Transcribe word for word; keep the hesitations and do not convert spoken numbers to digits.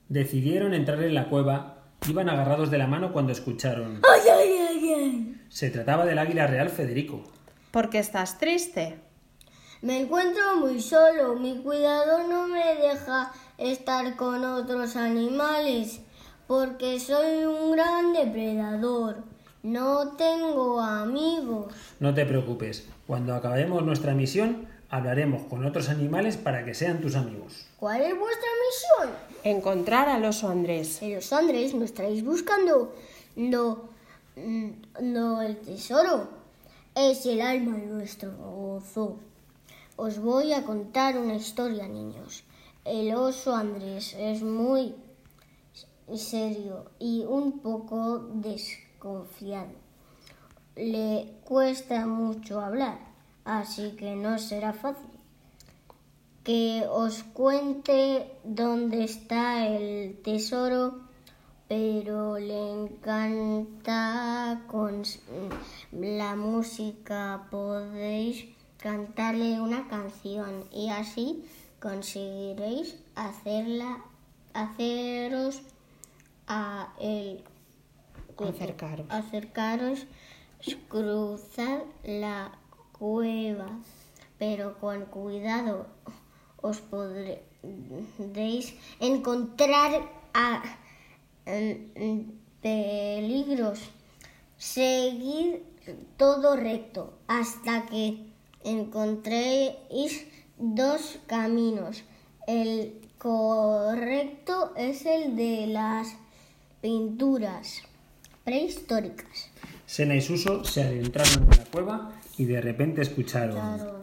Decidieron entrar en la cueva. Iban agarrados de la mano cuando escucharon. ¡Ay, ay, ay, ay! Se trataba del águila real Federico. ¿Por qué estás triste? Me encuentro muy solo. Mi cuidador no me deja estar con otros animales porque soy un gran depredador. No tengo amigos. No te preocupes. Cuando acabemos nuestra misión, hablaremos con otros animales para que sean tus amigos. ¿Cuál es vuestra misión? Encontrar al oso Andrés. En los Andrés no estáis buscando no, no el tesoro. Es el alma de nuestro gozo. Os voy a contar una historia, niños. El oso Andrés es muy serio y un poco desconfiado. Le cuesta mucho hablar, así que no será fácil que os cuente dónde está el tesoro, pero le encanta con la música. Podéis cantarle una canción y así conseguiréis hacerla, haceros a él. Acercaros. Acercaros, cruzar la cueva, pero con cuidado. Os podréis encontrar a, en, peligros. Seguid todo recto hasta que encontréis dos caminos. El correcto es el de las pinturas prehistóricas. Sena y Suso se adentraron en la cueva y de repente escucharon. Claro.